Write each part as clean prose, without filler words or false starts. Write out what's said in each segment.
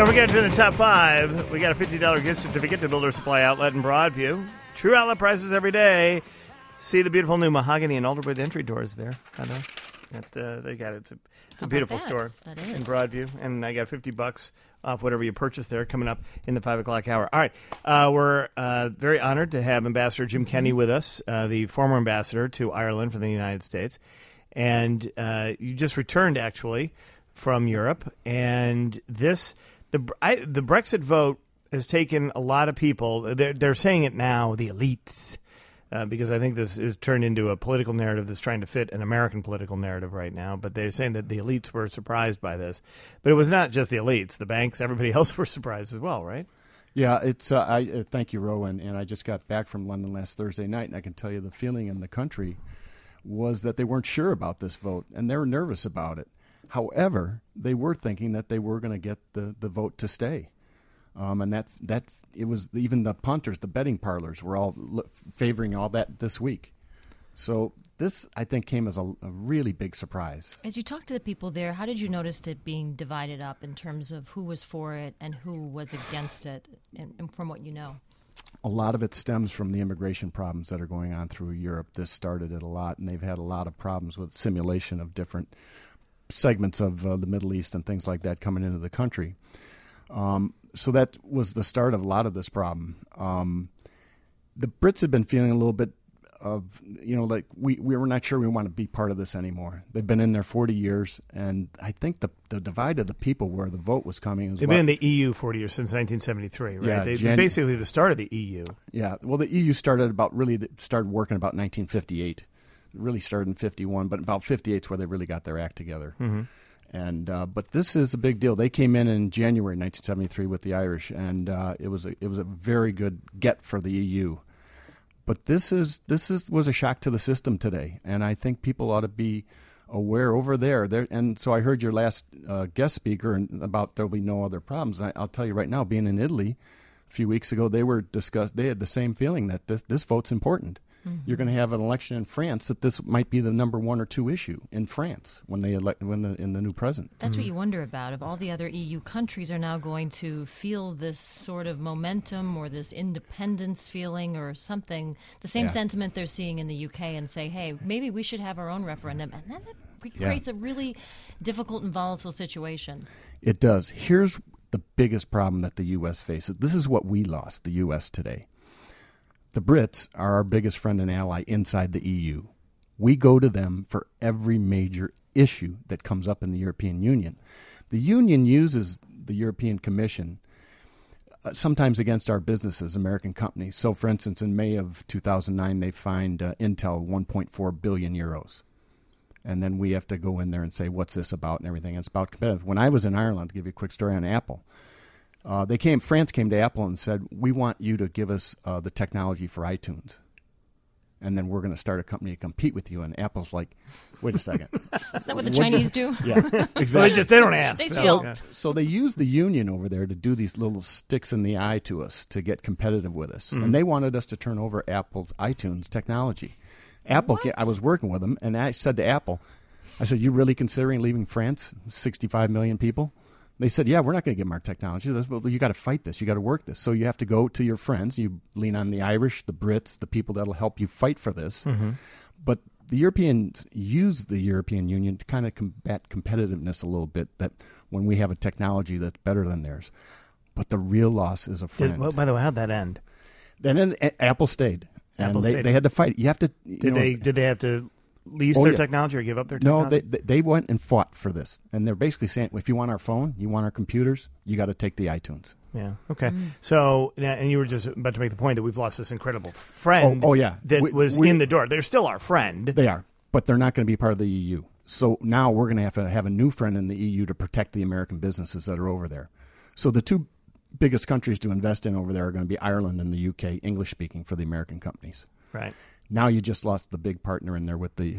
Don't forget to the top five. We got a $50 gift certificate to Builder Supply Outlet in Broadview. True outlet prices every day. See the beautiful new mahogany and alderwood entry doors there. I know. They got it. It's a beautiful store in Broadview. And I got $50 off whatever you purchase there coming up in the 5 o'clock hour. All right. We're very honored to have Ambassador Jim Kenney with us, the former ambassador to Ireland from the United States. And you just returned, actually, from Europe. And the Brexit vote has taken a lot of people. They're saying it now, the elites, because I think this is turned into a political narrative that's trying to fit an American political narrative right now. But they're saying that the elites were surprised by this. But it was not just the elites. The banks, everybody else were surprised as well, right? Yeah, it's. Thank you, Rowan. And I just got back from London last Thursday night, and I can tell you the feeling in the country was that they weren't sure about this vote, and they were nervous about it. However, they were thinking that they were going to get the vote to stay. And that it was even the punters, the betting parlors were all favoring all that this week. So this, I think, came as a really big surprise. As you talked to the people there, how did you notice it being divided up in terms of who was for it and who was against it, and from what you know? A lot of it stems from the immigration problems that are going on through Europe. This started it a lot, and they've had a lot of problems with simulation of different segments of the Middle East and things like that coming into the country. So that was the start of a lot of this problem. The Brits have been feeling a little bit of, like we were not sure we want to be part of this anymore. They've been in there 40 years, and I think the divide of the people where the vote was coming. They've been in the EU 40 years, since 1973, right? Yeah, they're basically the start of the EU. Yeah, well, the EU started working about 1958. It really started in 51, but about 58 is where they really got their act together. Mm-hmm. And but this is a big deal. They came in January 1973 with the Irish, and it was a very good get for the EU. But this was a shock to the system today, and I think people ought to be aware over there. And so I heard your last guest speaker about there'll be no other problems. And I'll tell you right now, being in Italy a few weeks ago, they had the same feeling that this vote's important. Mm-hmm. You're going to have an election in France that this might be the number 1 or 2 issue in France when they elect in the new president. That's what you wonder about. If all the other EU countries are now going to feel this sort of momentum or this independence feeling or something, the same sentiment they're seeing in the UK, and say, hey, maybe we should have our own referendum. And then that creates a really difficult and volatile situation. It does. Here's the biggest problem that the U.S. faces. This is what we lost, the U.S. today. The Brits are our biggest friend and ally inside the EU. We go to them for every major issue that comes up in the European Union. The Union uses the European Commission sometimes against our businesses, American companies. So, for instance, in May of 2009, they fined Intel 1.4 billion euros. And then we have to go in there and say, what's this about and everything. And it's about competitive. When I was in Ireland, to give you a quick story on Apple, France came to Apple and said, we want you to give us the technology for iTunes. And then we're going to start a company to compete with you. And Apple's like, wait a second. Is that what the Chinese do? Yeah, exactly. They don't ask. They still. So they use the union over there to do these little sticks in the eye to us to get competitive with us. Mm-hmm. And they wanted us to turn over Apple's iTunes technology. Apple, I was working with them, and I said to Apple, you really considering leaving France, 65 million people? They said, yeah, we're not going to give them our technology. They said, well, you got to fight this. You got to work this. So you have to go to your friends. You lean on the Irish, the Brits, the people that will help you fight for this. Mm-hmm. But the Europeans use the European Union to kind of combat competitiveness a little bit, that when we have a technology that's better than theirs. But the real loss is a friend. By the way, how'd that end? Then Apple stayed. And they had to fight. You have to. Did they have to lease their technology or give up their technology? No, they went and fought for this, and they're basically saying, if you want our phone, you want our computers, you got to take the iTunes. Yeah. Okay. So, and you were just about to make the point that we've lost this incredible friend. That was in the door. They're still our friend. They are, but they're not going to be part of the EU. So now we're going to have a new friend in the EU to protect the American businesses that are over there. So the two biggest countries to invest in over there are going to be Ireland and the UK, English speaking, for the American companies. Right. Now you just lost the big partner in there with the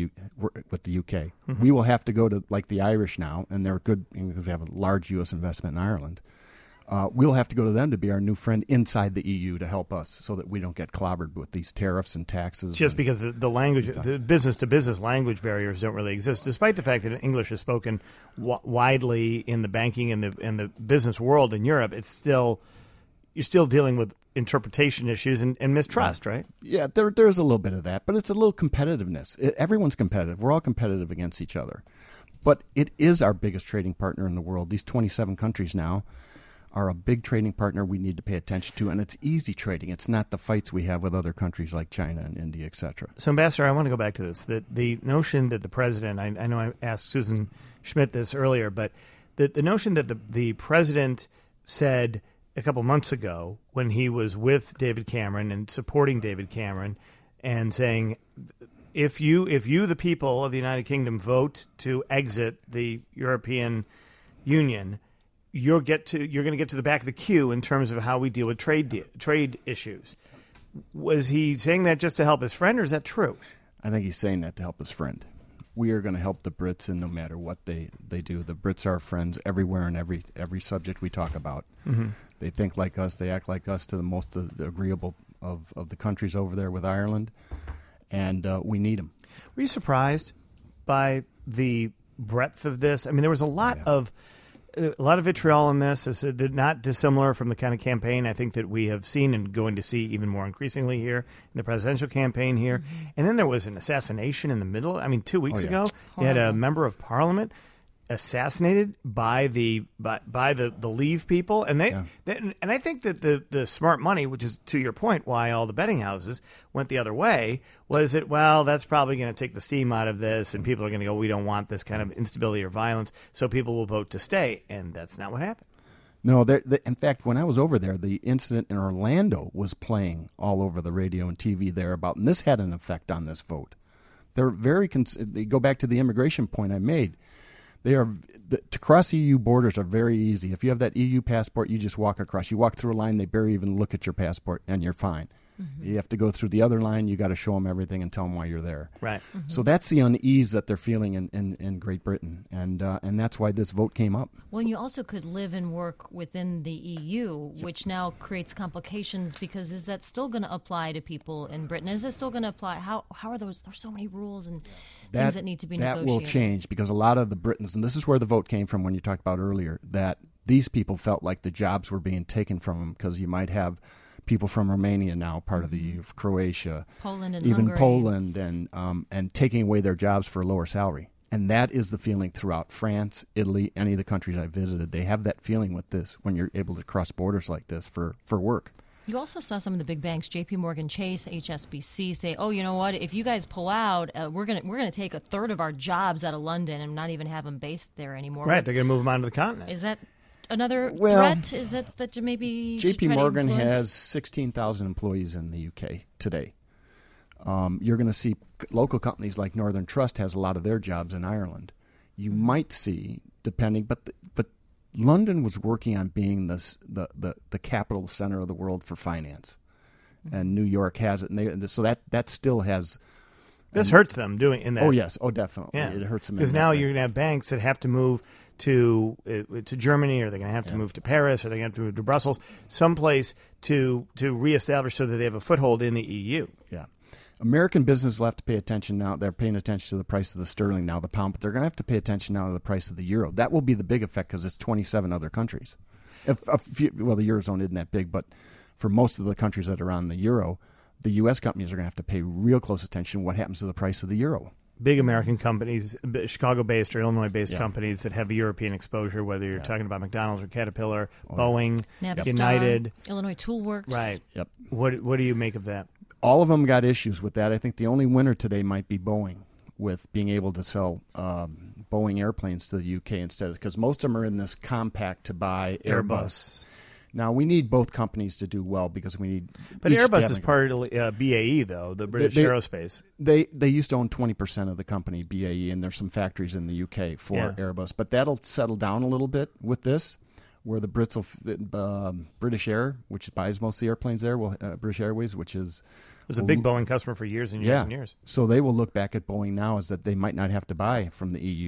UK. Mm-hmm. We will have to go to like the Irish now, and they're good because we have a large U.S. investment in Ireland. we'll have to go to them to be our new friend inside the EU to help us so that we don't get clobbered with these tariffs and taxes. Just because the language, the business-to-business language barriers don't really exist, despite the fact that English is spoken widely in the banking and the business world in Europe, you're still dealing with interpretation issues and mistrust, right? Yeah, there's a little bit of that, but it's a little competitiveness. Everyone's competitive. We're all competitive against each other. But it is our biggest trading partner in the world. These 27 countries now are a big trading partner we need to pay attention to, and it's easy trading. It's not the fights we have with other countries like China and India, et cetera. So, Ambassador, I want to go back to this. The notion that the president, I know I asked Susan Schmidt this earlier, but the notion that the president said a couple months ago when he was with David Cameron and supporting David Cameron and saying, if you, the people of the United Kingdom, vote to exit the European Union, you're going to get to the back of the queue in terms of how we deal with trade issues. Was he saying that just to help his friend, or is that true? I think he's saying that to help his friend. We are going to help the Brits, and no matter what they do, the Brits are our friends everywhere in every subject we talk about. Mm-hmm. They think like us. They act like us to the most agreeable of the countries over there with Ireland, and we need them. Were you surprised by the breadth of this? I mean, there was a lot of vitriol in this. It's not dissimilar from the kind of campaign I think that we have seen and going to see even more increasingly here in the presidential campaign here. Mm-hmm. And then there was an assassination in the middle. I mean, 2 weeks ago, you had a member of parliament assassinated by the Leave people, and and I think that the smart money, which is to your point, why all the betting houses went the other way, was that that's probably going to take the steam out of this, and people are going to go, we don't want this kind of instability or violence, so people will vote to stay, and that's not what happened. No, in fact, when I was over there, the incident in Orlando was playing all over the radio and TV there and this had an effect on this vote. They're they go back to the immigration point I made. To cross EU borders are very easy. If you have that EU passport, you just walk across. You walk through a line, they barely even look at your passport, and you're fine. Mm-hmm. You have to go through the other line. You got to show them everything and tell them why you're there. Right. Mm-hmm. So that's the unease that they're feeling in Great Britain, and that's why this vote came up. Well, you also could live and work within the EU, which now creates complications because is that still going to apply to people in Britain? Is it still going to apply? How are those? There's so many rules and things that need to be negotiated. That will change because a lot of the Britons, and this is where the vote came from when you talked about earlier, that these people felt like the jobs were being taken from them because you might have people from Romania now part of the EU, Croatia, Poland and even Hungary. Poland, and taking away their jobs for a lower salary. And that is the feeling throughout France, Italy, any of the countries I visited. They have that feeling with this when you're able to cross borders like this for work. You also saw some of the big banks, J.P. Morgan Chase, HSBC, say, "Oh, you know what? If you guys pull out, we're gonna take a third of our jobs out of London and not even have them based there anymore." Right, they're going to move them onto the continent. Is that another threat? Is that maybe J.P. Morgan has 16,000 employees in the UK today. You're going to see local companies like Northern Trust has a lot of their jobs in Ireland. You might see, depending, but London was working on being the capital center of the world for finance, and New York has it. And so that still has. This hurts them doing in that. Oh yes, definitely. Yeah. It hurts them because now you're going to have banks that have to move to Germany, or they're going to have to move to Paris, or they're going to have to move to Brussels, someplace to reestablish so that they have a foothold in the EU. Yeah. American business will have to pay attention now. They're paying attention to the price of the sterling now, the pound, but they're going to have to pay attention now to the price of the euro. That will be the big effect because it's 27 other countries. The Eurozone isn't that big, but for most of the countries that are on the euro, the U.S. companies are going to have to pay real close attention to what happens to the price of the euro. Big American companies, Chicago-based or Illinois-based companies that have a European exposure, whether you're talking about McDonald's or Caterpillar, Boeing, Navistar, United. Illinois Toolworks. Right. Yep. What do you make of that? All of them got issues with that. I think the only winner today might be Boeing with being able to sell Boeing airplanes to the UK instead, because most of them are in this compact to buy Airbus. Now, we need both companies to do well because we need. But Airbus is part of BAE, though, the British Aerospace. They used to own 20% of the company, BAE, and there's some factories in the UK for Airbus. But that'll settle down a little bit with this, where the Brits will, British Air, which buys most of the airplanes there, British Airways, which is. Was a big Boeing customer for years and years and years. So they will look back at Boeing now as that they might not have to buy from the EU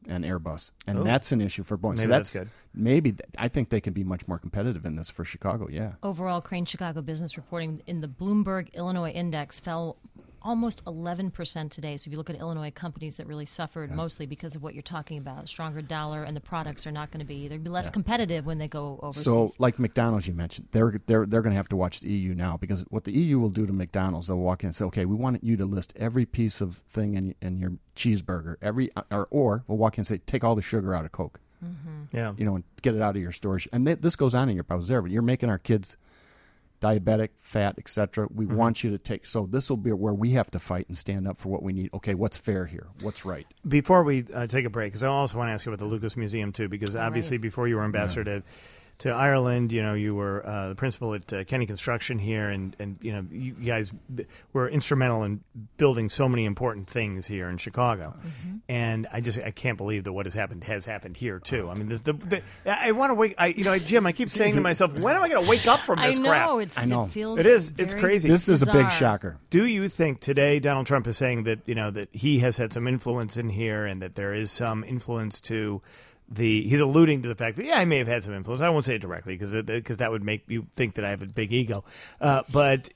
and Airbus, and that's an issue for Boeing. Maybe so that's good. Maybe I think they can be much more competitive in this for Chicago. Yeah. Overall, Crane Chicago business reporting in the Bloomberg Illinois Index fell almost 11% today. So if you look at Illinois companies that really suffered mostly because of what you're talking about, a stronger dollar, and the products are not going to be, they'll be less competitive when they go overseas. So like McDonald's you mentioned, they're going to have to watch the EU now, because what the EU will do to McDonald's, they'll walk in and say, okay, we want you to list every piece of thing in your cheeseburger, or we'll walk in and say, take all the sugar out of Coke. Yeah. And get it out of your stores. And this goes on in Europe. I was there, but you're making our kids diabetic, fat, etc. We want you to take. So this will be where we have to fight and stand up for what we need. Okay, what's fair here? What's right? Before we take a break, because I also want to ask you about the Lucas Museum too, because obviously before you were ambassador to Ireland, you were the principal at Kenny Construction here, and you guys were instrumental in building so many important things here in Chicago. And I can't believe that what has happened here too. I mean, I want to wake. Jim, I keep saying to myself, when am I going to wake up from this crap? I know. It's crazy. This is a big bizarre. shocker. Do you think today Donald Trump is saying that that he has had some influence in here, and that there is some influence to he's alluding to the fact that I may have had some influence. I won't say it directly because that would make you think that I have a big ego. But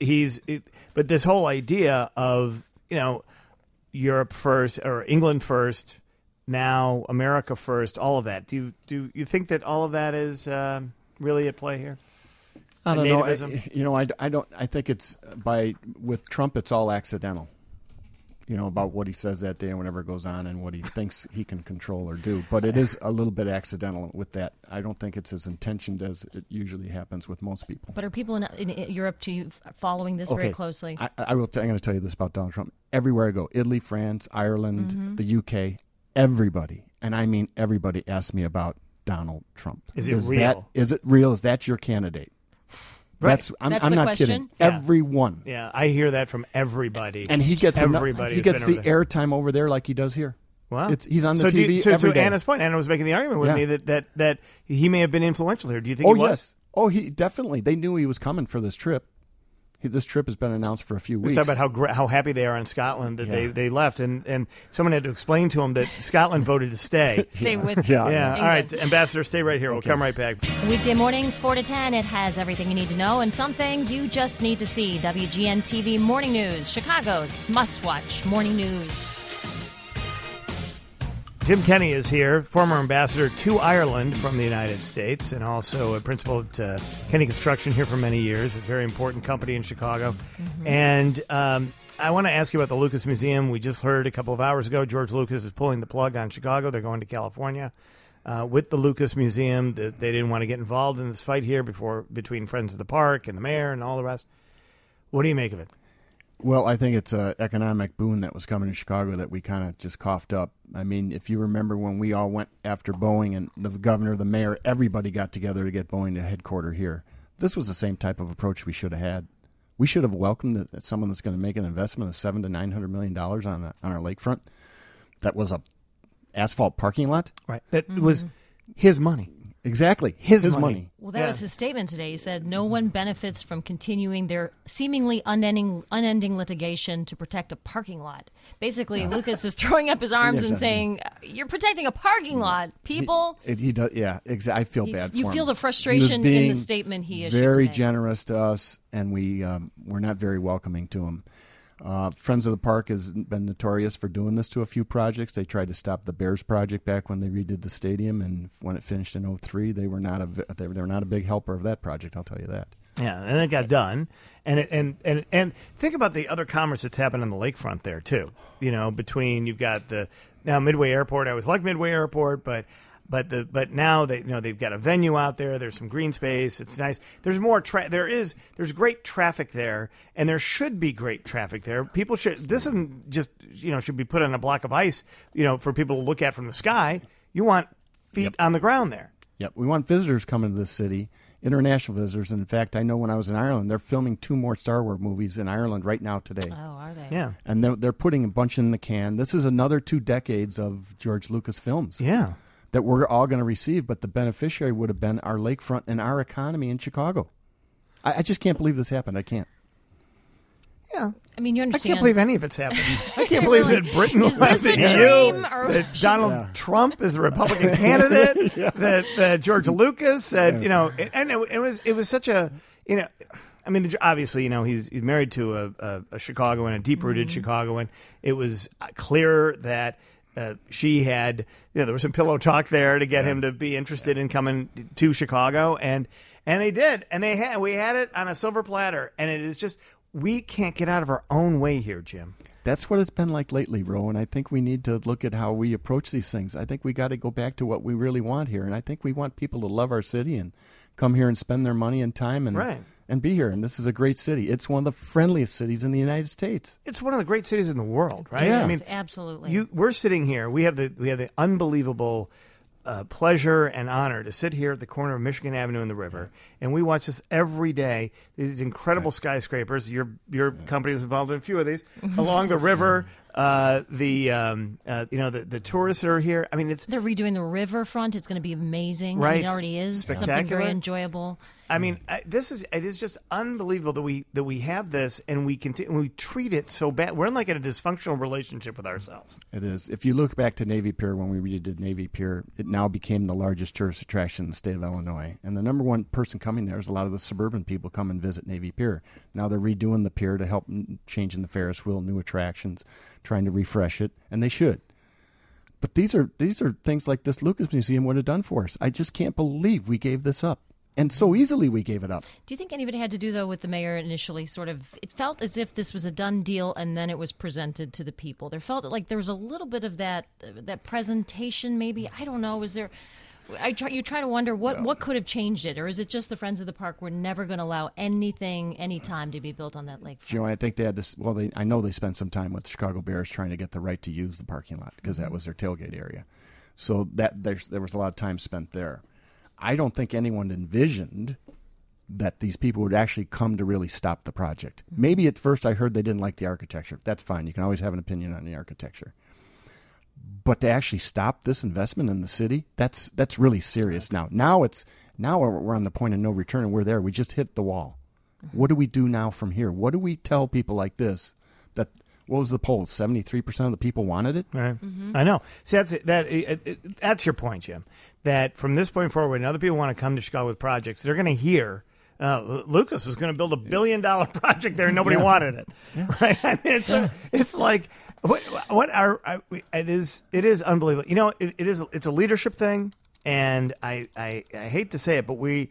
this whole idea of Europe first or England first, now America first, all of that. Do you think that all of that is really at play here? I don't nativism? know. I don't. I think it's with Trump, it's all accidental. About what he says that day and whatever goes on and what he thinks he can control or do. But it is a little bit accidental with that. I don't think it's as intentioned as it usually happens with most people. But are people in Europe following this very closely? I'm going to tell you this about Donald Trump. Everywhere I go, Italy, France, Ireland, the UK, everybody, and I mean everybody, asks me about Donald Trump. Is it real? Is it real? Is that your candidate? Right. I'm the not question? kidding. Yeah. Everyone. Yeah, I hear that from everybody. And he gets everybody. He gets the airtime over there like he does here. Wow. He's on the TV every day. To Anna's point, Anna was making the argument with me that he may have been influential here. Do you think he was? Yes. Oh, he definitely. They knew he was coming for this trip. This trip has been announced for a few weeks. Let's talk about how happy they are in Scotland that they left, and someone had to explain to him that Scotland voted to stay. Stay with Yeah. All right, Ambassador, stay right here. We'll come right back. Weekday mornings 4 to 10. It has everything you need to know and some things you just need to see. WGN TV Morning News, Chicago's must-watch morning news. Jim Kenney is here, former ambassador to Ireland from the United States, and also a principal at Kenney Construction here for many years, a very important company in Chicago. And I want to ask you about the Lucas Museum. We just heard a couple of hours ago George Lucas is pulling the plug on Chicago. They're going to California with the Lucas Museum. They didn't want to get involved in this fight here between Friends of the Park and the mayor and all the rest. What do you make of it? Well, I think it's an economic boon that was coming to Chicago that we kind of just coughed up. I mean, if you remember when we all went after Boeing and the governor, the mayor, everybody got together to get Boeing to headquarter here. This was the same type of approach we should have had. We should have welcomed someone that's going to make an investment of $700 to $900 million on our lakefront. That was a asphalt parking lot. Right. That was his money. Exactly. His money. Well, that was his statement today. He said no one benefits from continuing their seemingly unending litigation to protect a parking lot. Basically, Lucas is throwing up his arms and saying, you're protecting a parking lot, people. He does, yeah, exactly. I feel bad for him. You feel the frustration in the statement he issued very today. generous to us, and we're not very welcoming to him. Friends of the Park has been notorious for doing this to a few projects. They tried to stop the Bears project back when they redid the stadium, and when it finished in 2003, they were not a big helper of that project. I'll tell you that. Yeah, and it got done, and think about the other commerce that's happened on the lakefront there too. Between you've got now Midway Airport. I always liked Midway Airport, but now they've got a venue out there. There's some green space. It's nice. There's more. There's great traffic there, and there should be great traffic there. People should. This isn't just should be put on a block of ice. For people to look at from the sky. You want feet on the ground there. Yep. We want visitors coming to this city, international visitors. In fact, I know when I was in Ireland, they're filming 2 more Star Wars movies in Ireland right now today. Oh, are they? Yeah. And they're putting a bunch in the can. This is another 2 decades of George Lucas films. Yeah. That we're all going to receive, but the beneficiary would have been our lakefront and our economy in Chicago. I just can't believe this happened. I can't. Yeah. I mean, you I understand. can't believe any of it's happened. I can't believe Really? that Britain Is was this a the EU, dream, or- that Donald Trump is a Republican candidate, that George Lucas said, and it was such a, I mean, obviously, he's married to a Chicagoan, a deep-rooted Chicagoan. It was clear that she had, there was some pillow talk there to get him to be interested in coming to Chicago, and they did, and we had it on a silver platter, and it is just, we can't get out of our own way here, Jim. That's what it's been like lately, Ro, and I think we need to look at how we approach these things. I think we got to go back to what we really want here, and I think we want people to love our city and come here and spend their money and time and be here. And this is a great city. It's one of the friendliest cities in the United States. It's one of the great cities in the world, right? Yeah. I mean, absolutely. We're sitting here. We have the unbelievable pleasure and honor to sit here at the corner of Michigan Avenue and the river, and we watch this every day. These incredible skyscrapers. Your company was involved in a few of these along the river. The tourists that are here. I mean, they're redoing the riverfront. It's going to be amazing. Right. I mean, it already is Spectacular. something very enjoyable. I mean, it is just unbelievable that we have this and we continue, we treat it so bad. We're in like a dysfunctional relationship with ourselves. It is. If you look back to Navy Pier, when we redid Navy Pier, it now became the largest tourist attraction in the state of Illinois. And the number one person coming there is a lot of the suburban people come and visit Navy Pier. Now they're redoing the pier to help changing the Ferris wheel, new attractions, trying to refresh it, and they should. But these are things like this Lucas Museum would have done for us. I just can't believe we gave this up. And so easily we gave it up. Do you think any of it had to do, though, with the mayor initially it felt as if this was a done deal and then it was presented to the people? There felt like there was a little bit of that presentation, maybe. I don't know. You try to wonder what could have changed it, or is it just the Friends of the Park were never going to allow any time to be built on that lake? Joe, I think they had this. Well, I know they spent some time with the Chicago Bears trying to get the right to use the parking lot because that was their tailgate area. So there was a lot of time spent there. I don't think anyone envisioned that these people would actually come to really stop the project. Maybe at first I heard they didn't like the architecture. That's fine. You can always have an opinion on the architecture. But to actually stop this investment in the city, that's really serious now. Now we're on the point of no return, and we're there. We just hit the wall. What do we do now from here? What do we tell people like this? What was the poll? 73% of the people wanted it? Right. I know. See, that's your point, Jim. That from this point forward, when other people want to come to Chicago with projects, they're going to hear Lucas was going to build $1 billion project there and nobody wanted it. Yeah. Right? I mean, it's like it is unbelievable. It's a leadership thing, and I hate to say it, but we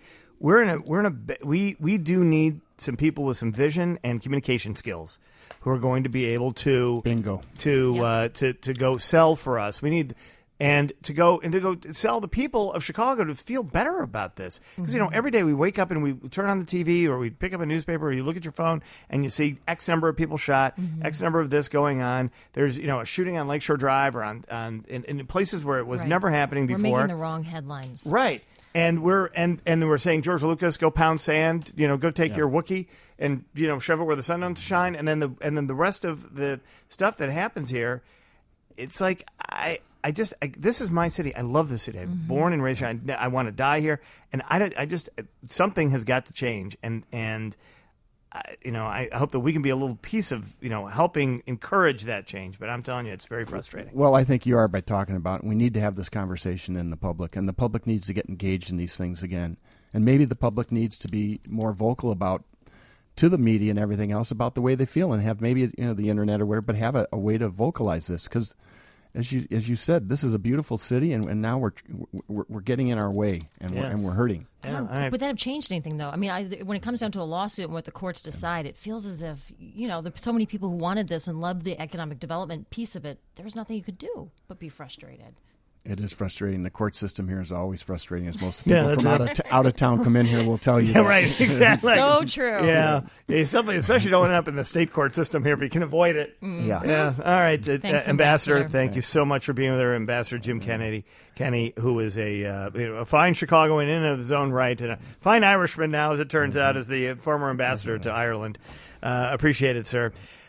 do need some people with some vision and communication skills who are going to be able to to go sell for us. We need to go sell the people of Chicago to feel better about this. Because every day we wake up and we turn on the TV or we pick up a newspaper or you look at your phone and you see X number of people shot, X number of this going on. There's a shooting on Lakeshore Drive or in places where it was never happening before. We're making the wrong headlines. Right. And we're saying, George Lucas, go pound sand, go take your Wookiee and shove it where the sun doesn't shine, and then the rest of the stuff that happens here, it's like this is my city. I love this city. I'm born and raised here. I want to die here, and I just something has got to change, and I hope that we can be a little piece of helping encourage that change. But I'm telling you, it's very frustrating. Well, I think you are by talking about it. We need to have this conversation in the public, and the public needs to get engaged in these things again. And maybe the public needs to be more vocal about to the media and everything else about the way they feel, and have maybe the internet or whatever, but have a way to vocalize this because. As you said, this is a beautiful city, and now we're getting in our way, and we're hurting. Would that have changed anything, though? I mean, when it comes down to a lawsuit and what the courts decide, it feels as if there's so many people who wanted this and loved the economic development piece of it. There was nothing you could do but be frustrated. It is frustrating. The court system here is always frustrating, as most people from out of town come in here will tell you. Yeah, right, exactly. So true. Yeah, especially don't end up in the state court system here, but you can avoid it. Yeah. All right, Thanks, Ambassador. Thank you so much for being with her, Ambassador Jim Kennedy, who is a fine Chicagoan in of his own right and a fine Irishman now, as it turns out, as the former ambassador to Ireland. Appreciate it, sir.